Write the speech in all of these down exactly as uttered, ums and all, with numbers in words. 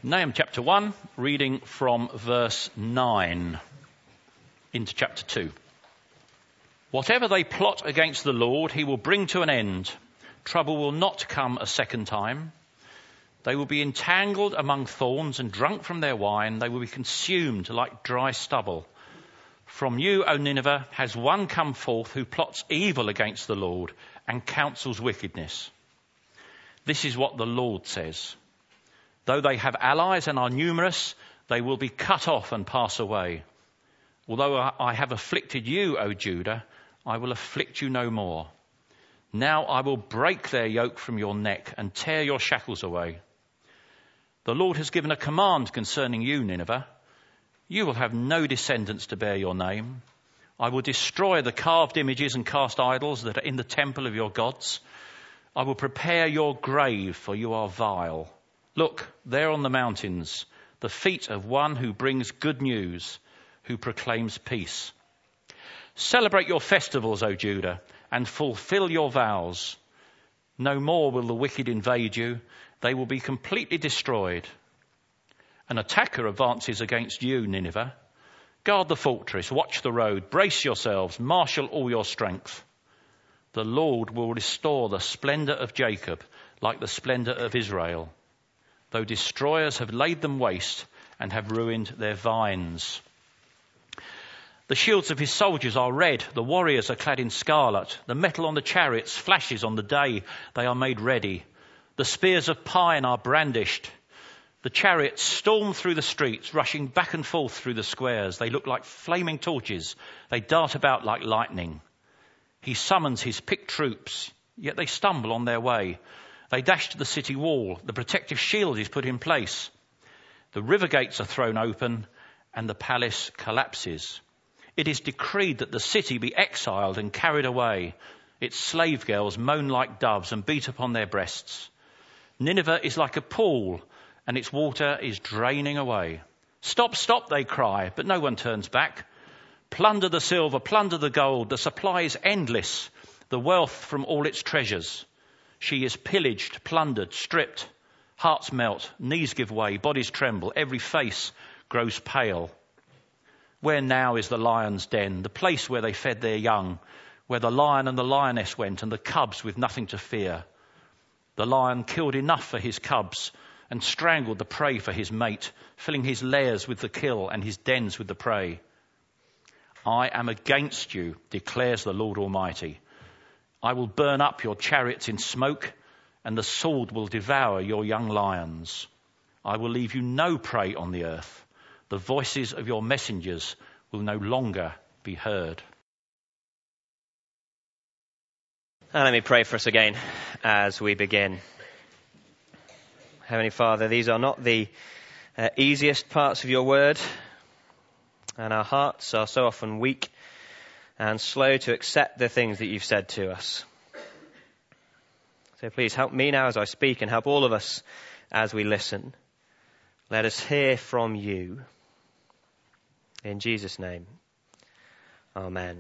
Nahum chapter one, reading from verse nine into chapter two. Whatever they plot against the Lord, he will bring to an end. Trouble will not come a second time. They will be entangled among thorns and drunk from their wine. They will be consumed like dry stubble. From you, O Nineveh, has one come forth who plots evil against the Lord and counsels wickedness. This is what the Lord says. Though they have allies and are numerous, they will be cut off and pass away. Although I have afflicted you, O Judah, I will afflict you no more. Now I will break their yoke from your neck and tear your shackles away. The Lord has given a command concerning you, Nineveh. You will have no descendants to bear your name. I will destroy the carved images and cast idols that are in the temple of your gods. I will prepare your grave, for you are vile. Look, there on the mountains, the feet of one who brings good news, who proclaims peace. Celebrate your festivals, O Judah, and fulfill your vows. No more will the wicked invade you. They will be completely destroyed. An attacker advances against you, Nineveh. Guard the fortress, watch the road, brace yourselves, marshal all your strength. The Lord will restore the splendor of Jacob like the splendor of Israel, though destroyers have laid them waste and have ruined their vines. The shields of his soldiers are red, the warriors are clad in scarlet, the metal on the chariots flashes on the day they are made ready. The spears of pine are brandished. The chariots storm through the streets, rushing back and forth through the squares. They look like flaming torches. They dart about like lightning. He summons his picked troops, yet they stumble on their way. They dash to the city wall. The protective shield is put in place. The river gates are thrown open and the palace collapses. It is decreed that the city be exiled and carried away. Its slave girls moan like doves and beat upon their breasts. Nineveh is like a pool and its water is draining away. Stop, stop, they cry, but no one turns back. Plunder the silver, plunder the gold. The supply is endless, the wealth from all its treasures. She is pillaged, plundered, stripped. Hearts melt, knees give way, bodies tremble, every face grows pale. Where now is the lion's den, the place where they fed their young, where the lion and the lioness went and the cubs with nothing to fear? The lion killed enough for his cubs and strangled the prey for his mate, filling his lairs with the kill and his dens with the prey. I am against you, declares the Lord Almighty. I will burn up your chariots in smoke, and the sword will devour your young lions. I will leave you no prey on the earth. The voices of your messengers will no longer be heard. And let me pray for us again as we begin. Heavenly Father, these are not the uh, easiest parts of your word, and our hearts are so often weak and slow to accept the things that you've said to us. So please help me now as I speak, and help all of us as we listen. Let us hear from you. In Jesus' name, amen.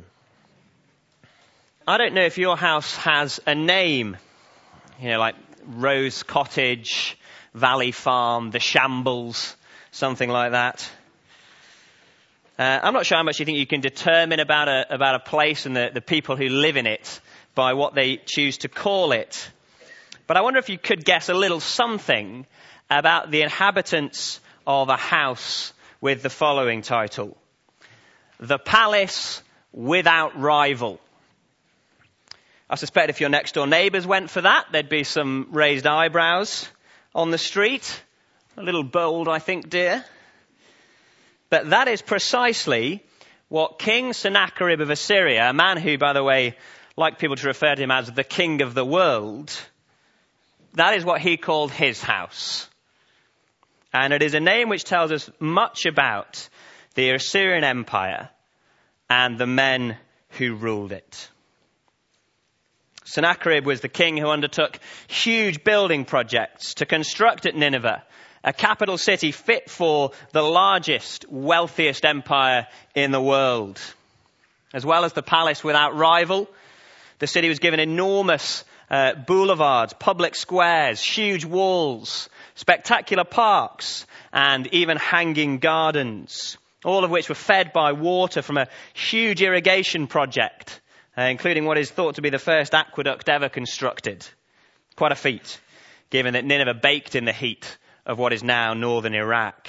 I don't know if your house has a name, you know, like Rose Cottage, Valley Farm, The Shambles, something like that. Uh, I'm not sure how much you think you can determine about a, about a place and the, the people who live in it by what they choose to call it. But I wonder if you could guess a little something about the inhabitants of a house with the following title: The Palace Without Rival. I suspect if your next door neighbours went for that, there'd be some raised eyebrows on the street. A little bold, I think, dear. But that is precisely what King Sennacherib of Assyria, a man who, by the way, like people to refer to him as the king of the world, that is what he called his house. And it is a name which tells us much about the Assyrian Empire and the men who ruled it. Sennacherib was the king who undertook huge building projects to construct at Nineveh a capital city fit for the largest, wealthiest empire in the world. As well as the palace without rival, the city was given enormous uh, boulevards, public squares, huge walls, spectacular parks, and even hanging gardens, all of which were fed by water from a huge irrigation project, uh, including what is thought to be the first aqueduct ever constructed. Quite a feat, given that Nineveh baked in the heat of what is now northern Iraq.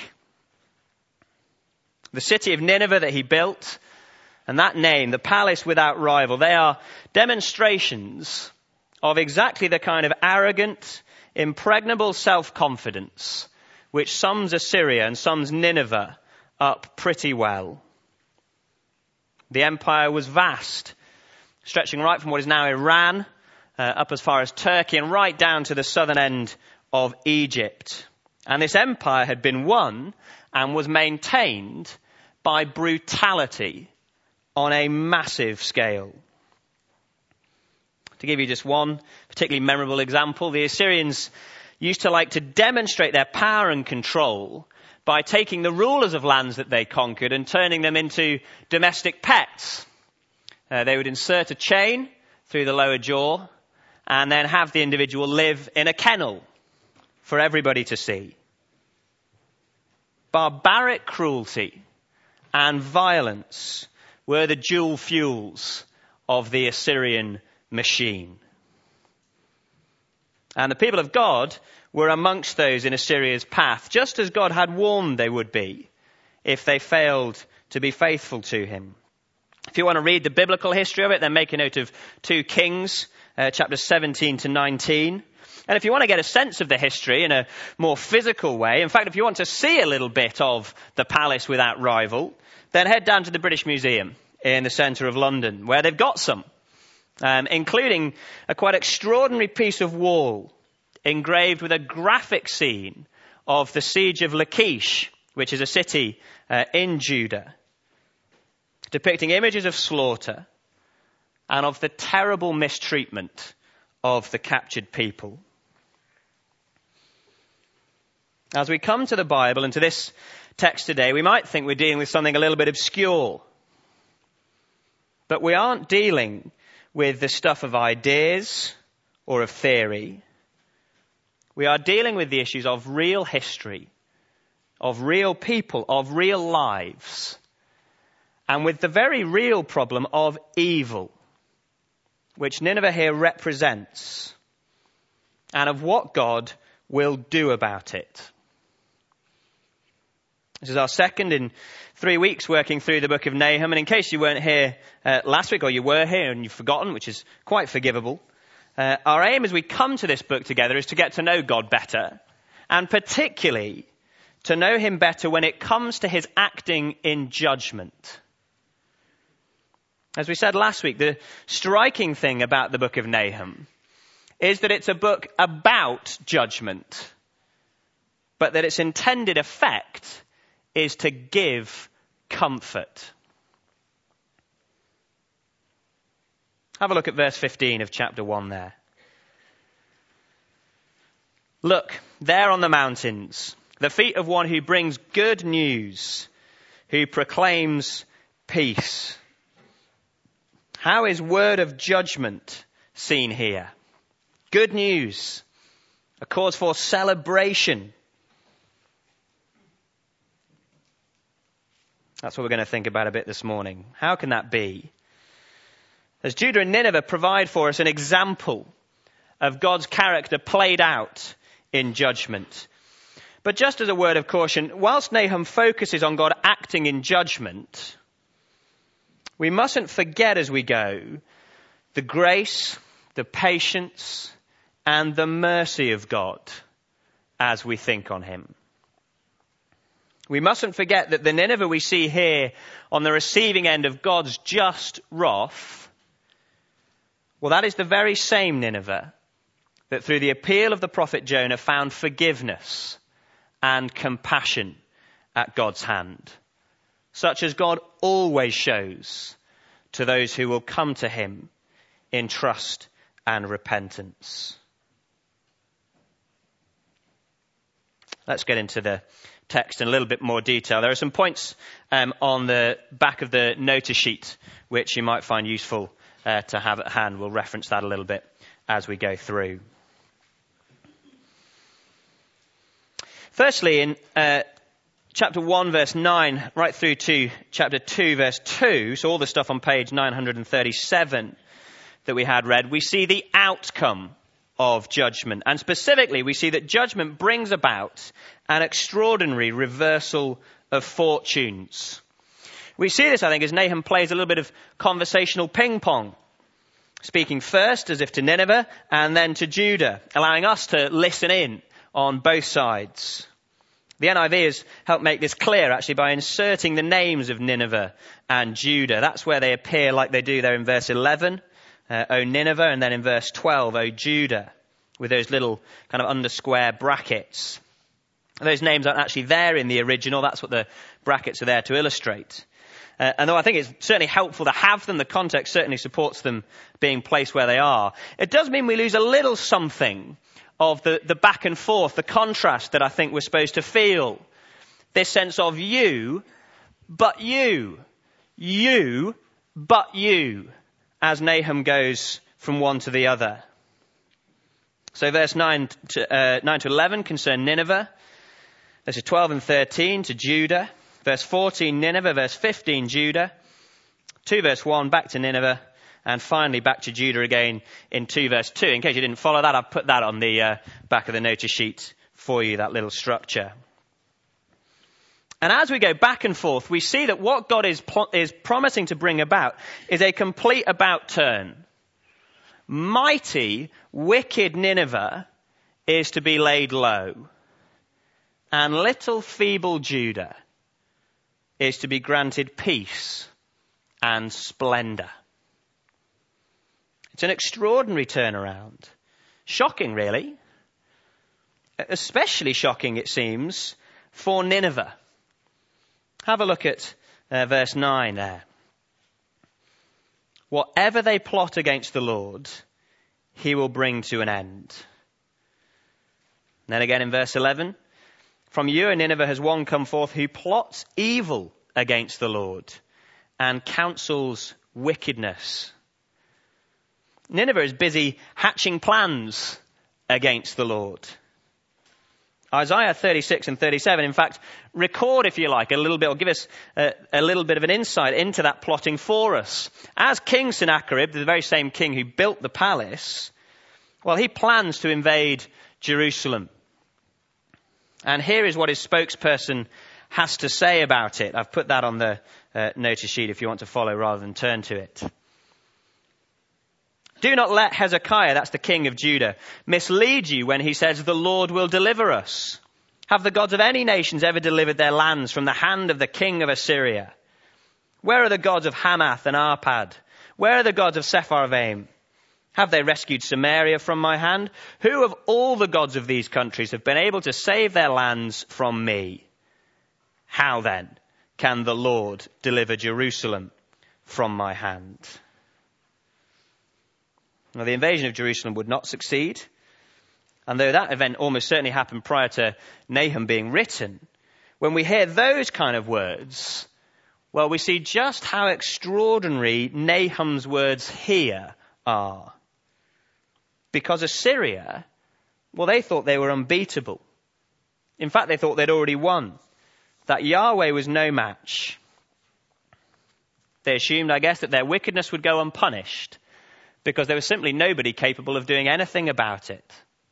The city of Nineveh that he built, and that name, the palace without rival, they are demonstrations of exactly the kind of arrogant, impregnable self-confidence which sums Assyria and sums Nineveh up pretty well. The empire was vast, stretching right from what is now Iran, uh, up as far as Turkey, and right down to the southern end of Egypt. And this empire had been won and was maintained by brutality on a massive scale. To give you just one particularly memorable example, the Assyrians used to like to demonstrate their power and control by taking the rulers of lands that they conquered and turning them into domestic pets. Uh, they would insert a chain through the lower jaw and then have the individual live in a kennel for everybody to see. Barbaric cruelty and violence were the dual fuels of the Assyrian machine. And the people of God were amongst those in Assyria's path, just as God had warned they would be if they failed to be faithful to him. If you want to read the biblical history of it, then make a note of two Kings, uh, chapters seventeen to nineteen. And if you want to get a sense of the history in a more physical way, in fact, if you want to see a little bit of the palace without rival, then head down to the British Museum in the centre of London, where they've got some, um, including a quite extraordinary piece of wall engraved with a graphic scene of the siege of Lachish, which is a city uh, in Judah, depicting images of slaughter and of the terrible mistreatment of the captured people. As we come to the Bible and to this text today, we might think we're dealing with something a little bit obscure. But we aren't dealing with the stuff of ideas or of theory. We are dealing with the issues of real history, of real people, of real lives, and with the very real problem of evil, which Nineveh here represents, and of what God will do about it. This is our second in three weeks working through the book of Nahum. And in case you weren't here uh, last week, or you were here and you've forgotten, which is quite forgivable, uh, our aim as we come to this book together is to get to know God better, and particularly to know him better when it comes to his acting in judgment. As we said last week, the striking thing about the book of Nahum is that it's a book about judgment, but that its intended effect is to give comfort. Have a look at verse fifteen of chapter one there. Look, there on the mountains, the feet of one who brings good news, who proclaims peace. How is word of judgment seen here? Good news, a cause for celebration. That's what we're going to think about a bit this morning. How can that be? As Judah and Nineveh provide for us an example of God's character played out in judgment. But just as a word of caution, whilst Nahum focuses on God acting in judgment, we mustn't forget as we go the grace, the patience, and the mercy of God as we think on him. We mustn't forget that the Nineveh we see here on the receiving end of God's just wrath, well, that is the very same Nineveh that through the appeal of the prophet Jonah found forgiveness and compassion at God's hand, such as God always shows to those who will come to him in trust and repentance. Let's get into the text in a little bit more detail. There are some points um, on the back of the notice sheet which you might find useful uh, to have at hand. We'll reference that a little bit as we go through. Firstly, in uh, chapter one, verse nine, right through to chapter two, verse two, so all the stuff on page nine hundred thirty-seven that we had read, we see the outcome of judgment. And specifically, we see that judgment brings about an extraordinary reversal of fortunes. We see this, I think, as Nahum plays a little bit of conversational ping-pong, speaking first as if to Nineveh and then to Judah, allowing us to listen in on both sides. The N I V has helped make this clear, actually, by inserting the names of Nineveh and Judah. That's where they appear like they do there in verse eleven, uh, O Nineveh, and then in verse twelve, O Judah, with those little kind of undersquare brackets. Those names aren't actually there in the original. That's what the brackets are there to illustrate. Uh, and though I think it's certainly helpful to have them, the context certainly supports them being placed where they are. It does mean we lose a little something of the, the back and forth, the contrast that I think we're supposed to feel. This sense of you, but you. You, but you. As Nahum goes from one to the other. So verse nine to, uh, nine to eleven concern Nineveh. Verses twelve and thirteen to Judah. Verse fourteen, Nineveh. Verse fifteen, Judah. two verse one, back to Nineveh. And finally, back to Judah again in two verse two. In case you didn't follow that, I've put that on the uh, back of the notice sheet for you, that little structure. And as we go back and forth, we see that what God is, pl- is promising to bring about is a complete about turn. Mighty, wicked Nineveh is to be laid low. And little feeble Judah is to be granted peace and splendor. It's an extraordinary turnaround. Shocking, really. Especially shocking, it seems, for Nineveh. Have a look at uh, verse nine there. Whatever they plot against the Lord, he will bring to an end. And then again in verse eleven. From you, O Nineveh, has one come forth who plots evil against the Lord and counsels wickedness. Nineveh is busy hatching plans against the Lord. Isaiah thirty-six and thirty-seven, in fact, record, if you like, a little bit, or give us a, a little bit of an insight into that plotting for us. As King Sennacherib, the very same king who built the palace, well, he plans to invade Jerusalem. And here is what his spokesperson has to say about it. I've put that on the uh, notice sheet if you want to follow rather than turn to it. Do not let Hezekiah, that's the king of Judah, mislead you when he says, the Lord will deliver us. Have the gods of any nations ever delivered their lands from the hand of the king of Assyria? Where are the gods of Hamath and Arpad? Where are the gods of Sepharvaim? Have they rescued Samaria from my hand? Who of all the gods of these countries have been able to save their lands from me? How then can the Lord deliver Jerusalem from my hand? Now, the invasion of Jerusalem would not succeed. And though that event almost certainly happened prior to Nahum being written, when we hear those kind of words, well, we see just how extraordinary Nahum's words here are. Because Assyria, well, they thought they were unbeatable. In fact, they thought they'd already won. That Yahweh was no match. They assumed, I guess, that their wickedness would go unpunished, because there was simply nobody capable of doing anything about it.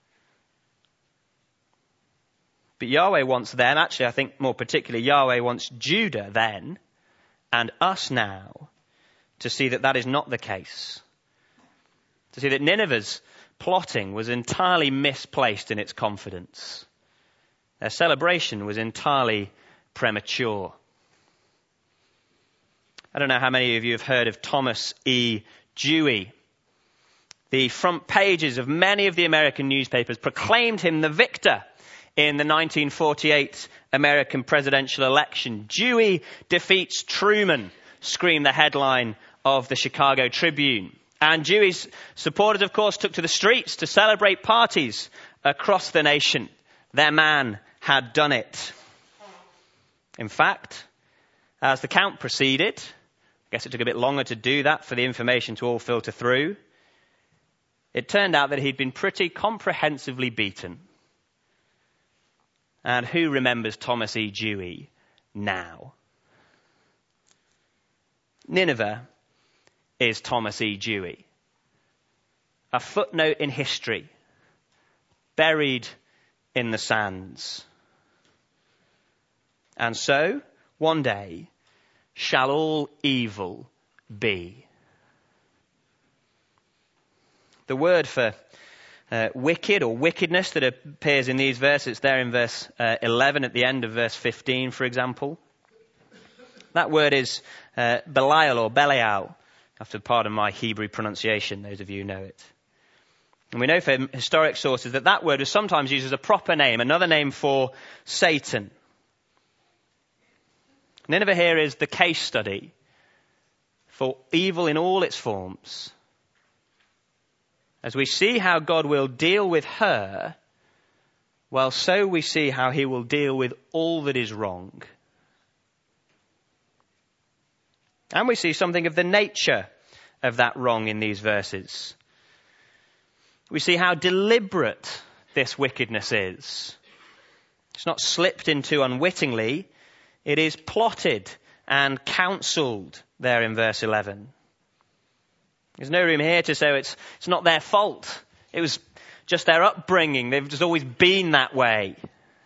But Yahweh wants them, actually I think more particularly Yahweh wants Judah then, and us now, to see that that is not the case. To see that Nineveh's plotting was entirely misplaced in its confidence. Their celebration was entirely premature. I don't know how many of you have heard of Thomas E. Dewey. The front pages of many of the American newspapers proclaimed him the victor in the nineteen forty-eight American presidential election. Dewey defeats Truman, screamed the headline of the Chicago Tribune. And Dewey's supporters, of course, took to the streets to celebrate parties across the nation. Their man had done it. In fact, as the count proceeded, I guess it took a bit longer to do that for the information to all filter through, it turned out that he'd been pretty comprehensively beaten. And who remembers Thomas E. Dewey now? Nineveh is Thomas E. Dewey, a footnote in history, buried in the sands. And so, one day, shall all evil be. The word for uh, wicked or wickedness that appears in these verses, it's there in verse uh, eleven at the end of verse fifteen, for example. That word is uh, Belial or Belial. I have to pardon my Hebrew pronunciation, those of you who know it. And we know from historic sources that that word was sometimes used as a proper name, another name for Satan. Nineveh here is the case study for evil in all its forms. As we see how God will deal with her, well, so we see how he will deal with all that is wrong. And we see something of the nature of that wrong in these verses. We see how deliberate this wickedness is. It's not slipped into unwittingly. It is plotted and counselled there in verse eleven. There's no room here to say it's, it's not their fault. It was just their upbringing. They've just always been that way.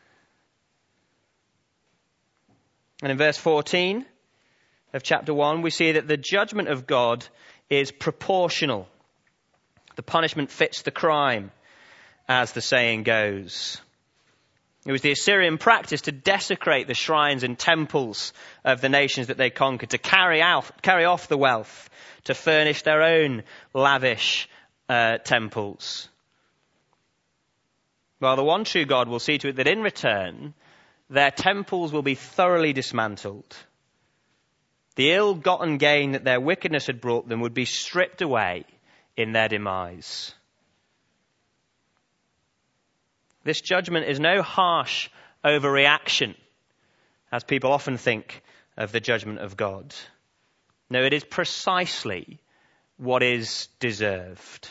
And in verse fourteen of chapter one, we see that the judgment of God is proportional. The punishment fits the crime, as the saying goes. It was the Assyrian practice to desecrate the shrines and temples of the nations that they conquered, to carry out, carry off the wealth, to furnish their own lavish uh, temples. Well, the one true God will see to it that in return, their temples will be thoroughly dismantled. The ill-gotten gain that their wickedness had brought them would be stripped away in their demise. This judgment is no harsh overreaction, as people often think of the judgment of God. No, it is precisely what is deserved.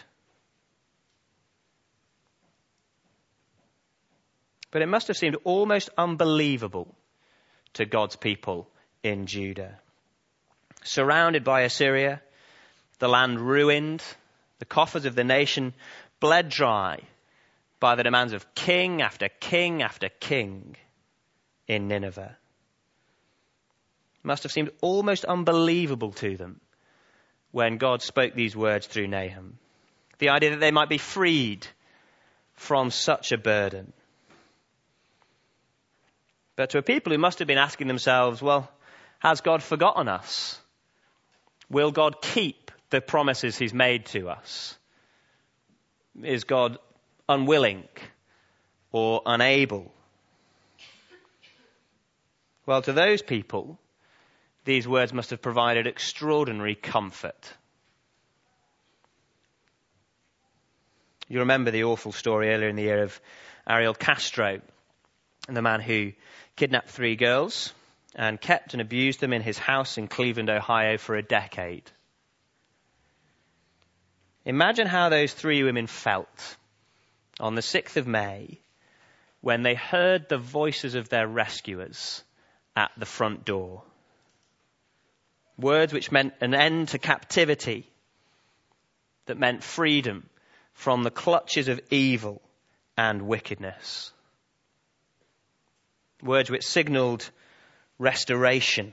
But it must have seemed almost unbelievable to God's people in Judah. Surrounded by Assyria, the land ruined, the coffers of the nation bled dry by the demands of king after king after king in Nineveh. It must have seemed almost unbelievable to them when God spoke these words through Nahum. The idea that they might be freed from such a burden. But to a people who must have been asking themselves, well, has God forgotten us? Will God keep the promises he's made to us? Is God unwilling or unable? Well, to those people, these words must have provided extraordinary comfort. You remember the awful story earlier in the year of Ariel Castro, the man who kidnapped three girls and kept and abused them in his house in Cleveland, Ohio for a decade. Imagine how those three women felt on the sixth of May when they heard the voices of their rescuers at the front door. Words which meant an end to captivity, that meant freedom from the clutches of evil and wickedness. Words which signalled restoration.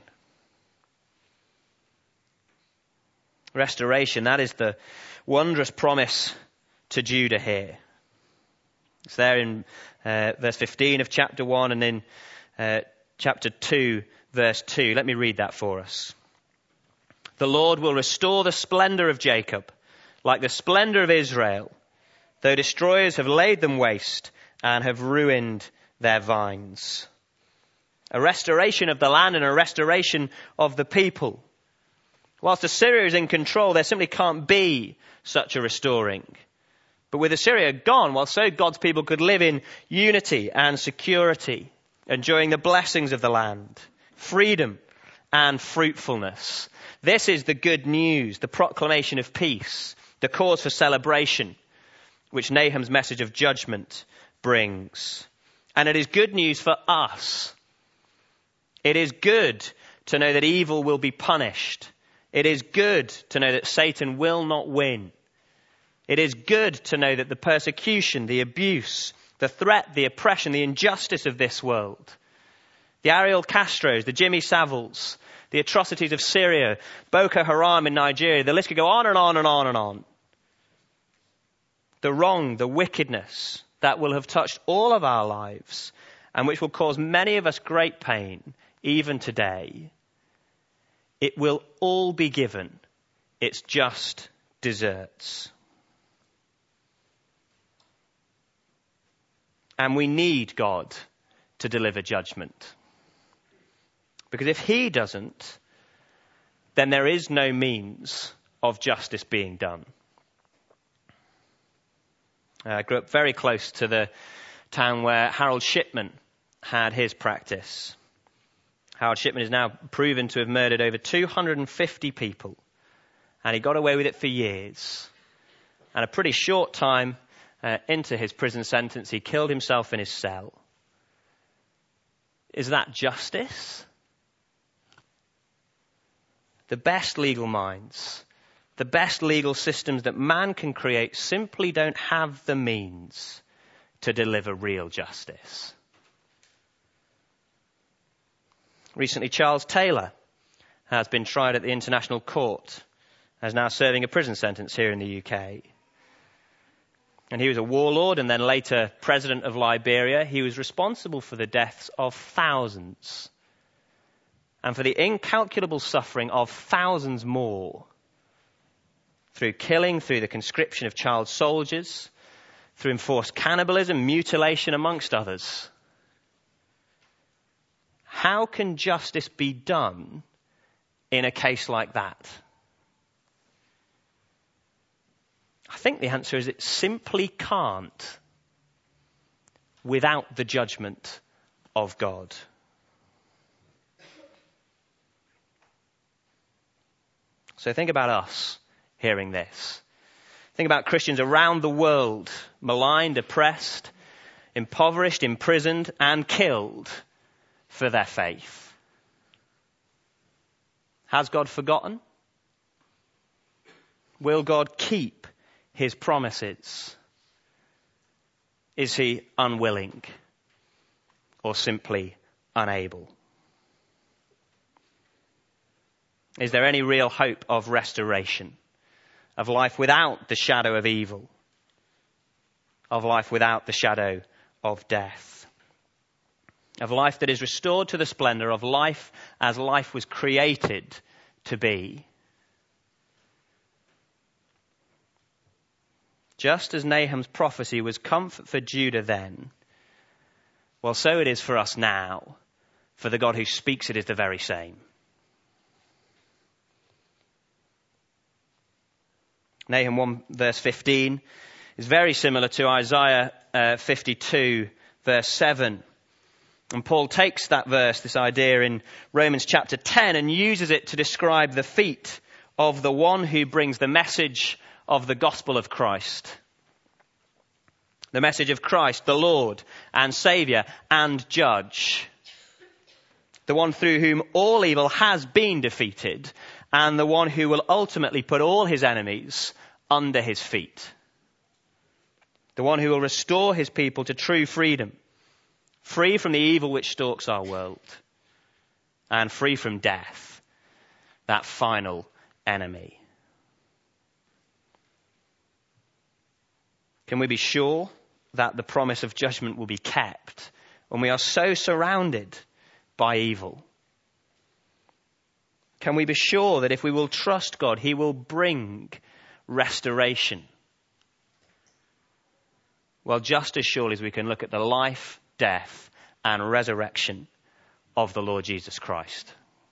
Restoration, that is the wondrous promise to Judah here. It's there in uh, verse fifteen of chapter one and in uh, chapter two, verse two. Let me read that for us. The Lord will restore the splendor of Jacob, like the splendor of Israel, though destroyers have laid them waste and have ruined their vines. A restoration of the land and a restoration of the people. Whilst Assyria is in control, there simply can't be such a restoring. But with Assyria gone, well, so God's people could live in unity and security, enjoying the blessings of the land, freedom and fruitfulness. This is the good news, the proclamation of peace, the cause for celebration which Nahum's message of judgment brings. And it is good news for us. It is good to know that evil will be punished. It is good to know that Satan will not win. It is good to know that the persecution, the abuse, the threat, the oppression, the injustice of this world, the Ariel Castros, the Jimmy Saviles, the atrocities of Syria, Boko Haram in Nigeria, the list could go on and on and on and on. The wrong, the wickedness that will have touched all of our lives and which will cause many of us great pain, even today, it will all be given its just deserts. And we need God to deliver judgment. Because if he doesn't, then there is no means of justice being done. I grew up very close to the town where Harold Shipman had his practice. Harold Shipman is now proven to have murdered over two hundred fifty people. And he got away with it for years. And a pretty short time uh, into his prison sentence, he killed himself in his cell. Is that justice? The best legal minds, the best legal systems that man can create simply don't have the means to deliver real justice. Recently, Charles Taylor has been tried at the International Court, and is now serving a prison sentence here in the U K. And he was a warlord and then later president of Liberia. He was responsible for the deaths of thousands and for the incalculable suffering of thousands more through killing, through the conscription of child soldiers, through enforced cannibalism, mutilation, amongst others. How can justice be done in a case like that? I think the answer is it simply can't without the judgment of God. So think about us hearing this. Think about Christians around the world, maligned, oppressed, impoverished, imprisoned, and killed for their faith. Has God forgotten? Will God keep his promises? Is he unwilling or simply unable? Is there any real hope of restoration, of life without the shadow of evil, of life without the shadow of death, of life that is restored to the splendor of life as life was created to be? Just as Nahum's prophecy was comfort for Judah then, well, so it is for us now, for the God who speaks it is the very same. Nahum one verse fifteen is very similar to Isaiah uh, fifty-two verse seven. And Paul takes that verse, this idea in Romans chapter ten, and uses it to describe the feet of the one who brings the message of the gospel of Christ. The message of Christ, the Lord and Saviour and Judge. The one through whom all evil has been defeated, and the one who will ultimately put all his enemies under his feet. The one who will restore his people to true freedom, free from the evil which stalks our world, and free from death, that final enemy. Can we be sure that the promise of judgment will be kept when we are so surrounded by evil? Can we be sure that if we will trust God, he will bring restoration? Well, just as surely as we can look at the life, death, and resurrection of the Lord Jesus Christ.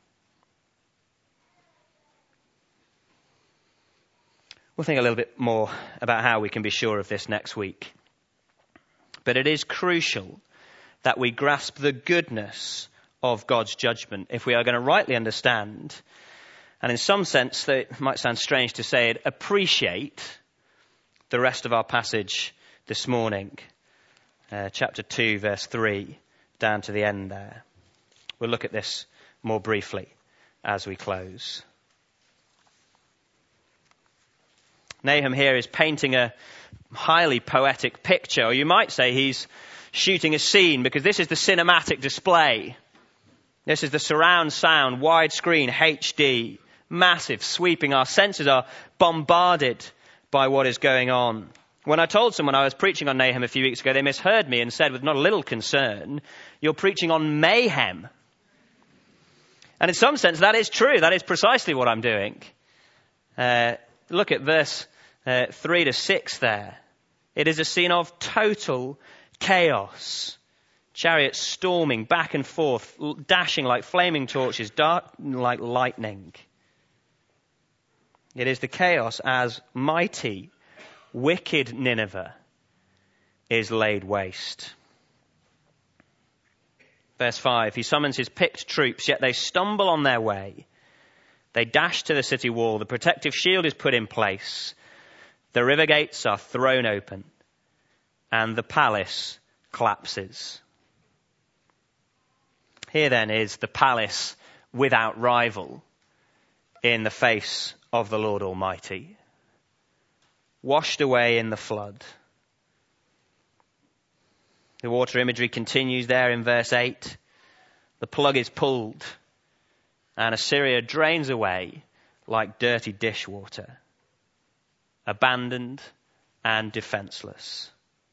We'll think a little bit more about how we can be sure of this next week. But it is crucial that we grasp the goodness of God's judgment if we are going to rightly understand, and in some sense, though it might sound strange to say it, appreciate the rest of our passage this morning, uh, chapter two, verse three, down to the end there. We'll look at this more briefly as we close. Nahum here is painting a highly poetic picture, or you might say he's shooting a scene, because this is the cinematic display. This is the surround sound, widescreen, H D, massive, sweeping. Our senses are bombarded by what is going on. When I told someone I was preaching on Nahum a few weeks ago, they misheard me and said with not a little concern, "You're preaching on mayhem." And in some sense, that is true. That is precisely what I'm doing. Uh, look at verse uh, three to six there. It is a scene of total chaos. Chariots storming back and forth, dashing like flaming torches, darting like lightning. It is the chaos as mighty, wicked Nineveh is laid waste. Verse five, he summons his picked troops, yet they stumble on their way. They dash to the city wall. The protective shield is put in place. The river gates are thrown open, and the palace collapses. Here then is the palace without rival in the face of the Lord Almighty, washed away in the flood. The water imagery continues there in verse eight. The plug is pulled, and Assyria drains away like dirty dishwater, abandoned and defenseless.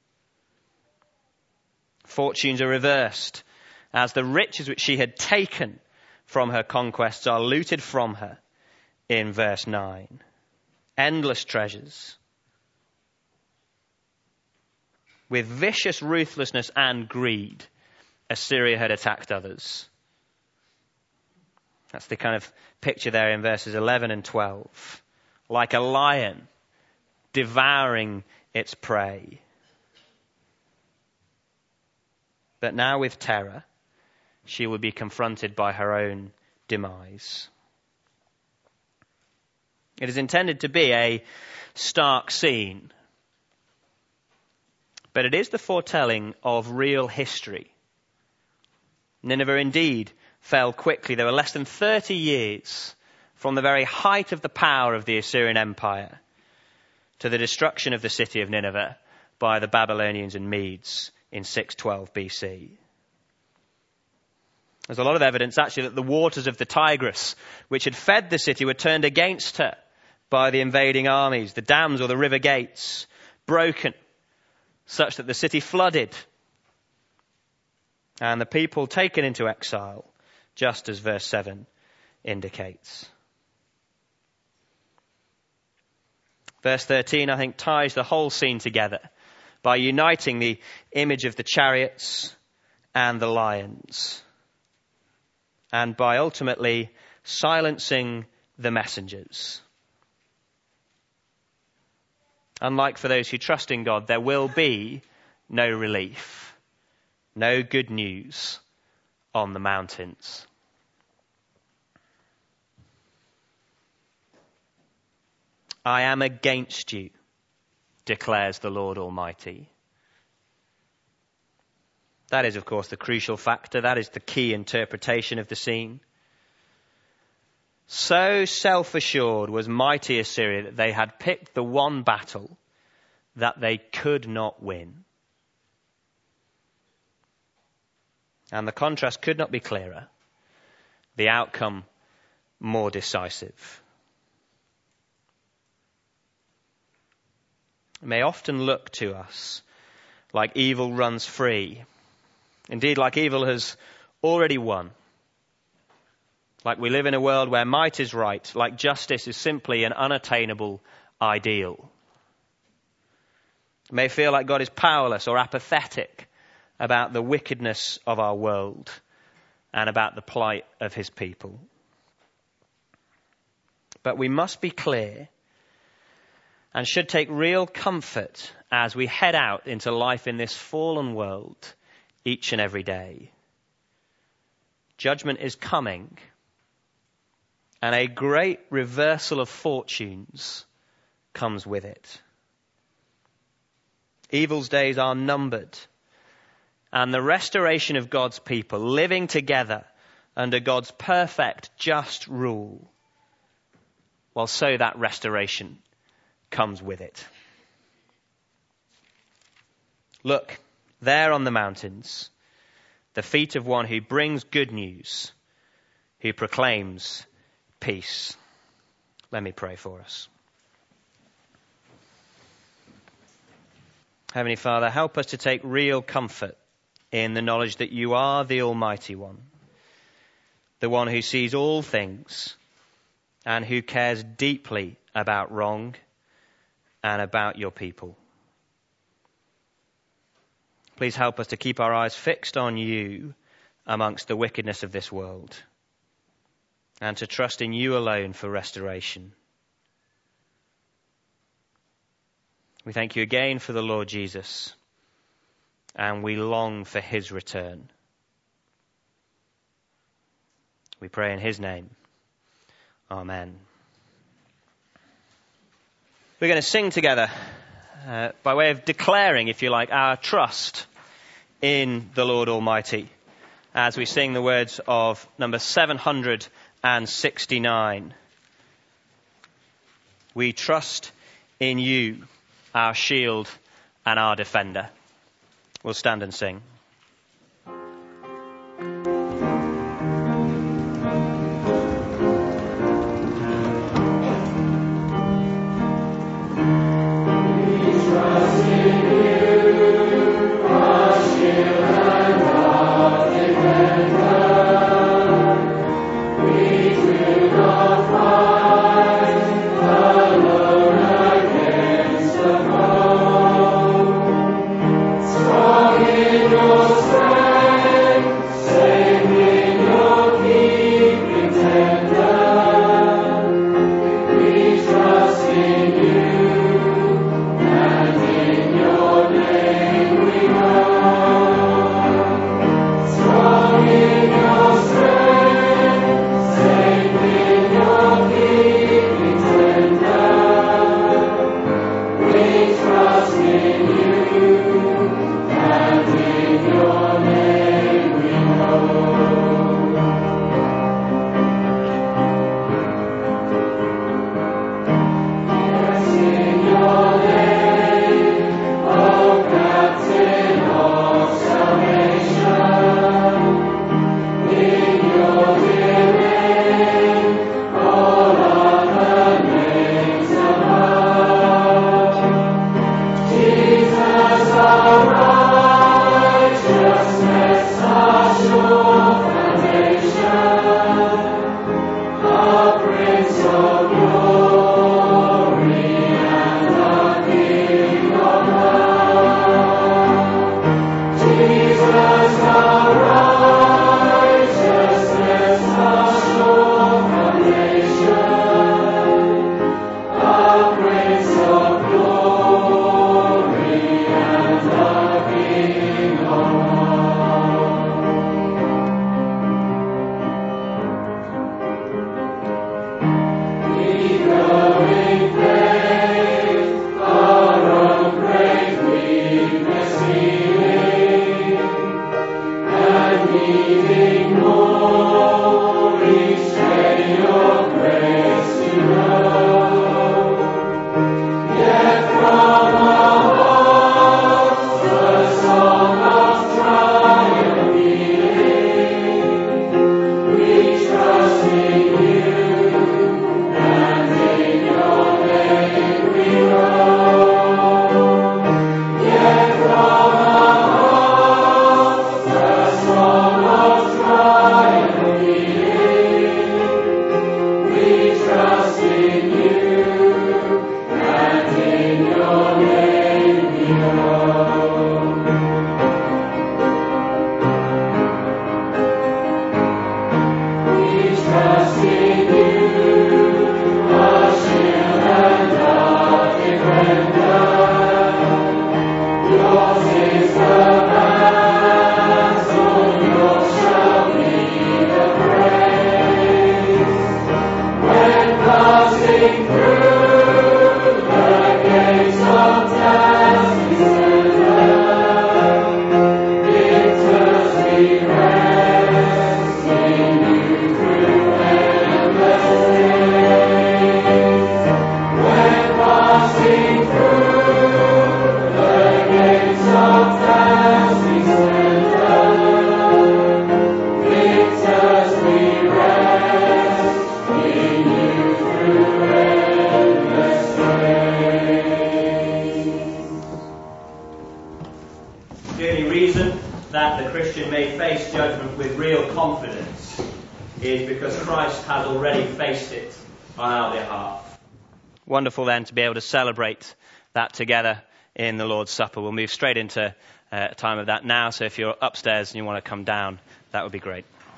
Fortunes are reversed as the riches which she had taken from her conquests are looted from her in verse nine. Endless treasures. With vicious ruthlessness and greed, Assyria had attacked others. That's the kind of picture there in verses eleven and twelve. Like a lion devouring its prey. But now with terror, she will be confronted by her own demise. It is intended to be a stark scene, but it is the foretelling of real history. Nineveh indeed fell quickly. There were less than thirty years from the very height of the power of the Assyrian Empire to the destruction of the city of Nineveh by the Babylonians and Medes in six twelve B C. There's a lot of evidence actually that the waters of the Tigris, which had fed the city, were turned against her by the invading armies. The dams or the river gates broken, such that the city flooded, and the people taken into exile, just as verse seven indicates. Verse thirteen, I think, ties the whole scene together by uniting the image of the chariots and the lions, and by ultimately silencing the messengers. Unlike for those who trust in God, there will be no relief, no good news on the mountains. I am against you, declares the Lord Almighty. That is, of course, the crucial factor. That is the key interpretation of the scene. So self-assured was mighty Assyria that they had picked the one battle that they could not win. And the contrast could not be clearer. The outcome more decisive. It may often look to us like evil runs free. Indeed, like evil has already won. Like we live in a world where might is right, like justice is simply an unattainable ideal. It may feel like God is powerless or apathetic about the wickedness of our world and about the plight of his people. But we must be clear and should take real comfort as we head out into life in this fallen world each and every day. Judgment is coming, and a great reversal of fortunes comes with it. Evil's days are numbered. And the restoration of God's people living together under God's perfect, just rule, well, so that restoration comes with it. Look, there on the mountains, the feet of one who brings good news, who proclaims peace. Let me pray for us. Heavenly Father, help us to take real comfort in the knowledge that you are the Almighty One, the one who sees all things and who cares deeply about wrong and about your people. Please help us to keep our eyes fixed on you amongst the wickedness of this world, and to trust in you alone for restoration. We thank you again for the Lord Jesus, and we long for his return. We pray in his name. Amen. We're going to sing together uh, by way of declaring, if you like, our trust in the Lord Almighty, as we sing the words of number seven hundred sixty-nine. We trust in you, our shield and our defender. We'll stand and sing. that the Christian may face judgment with real confidence is because Christ has already faced it on our behalf. Wonderful then to be able to celebrate that together in the Lord's Supper. We'll move straight into uh, a time of that now, so if you're upstairs and you want to come down, that would be great.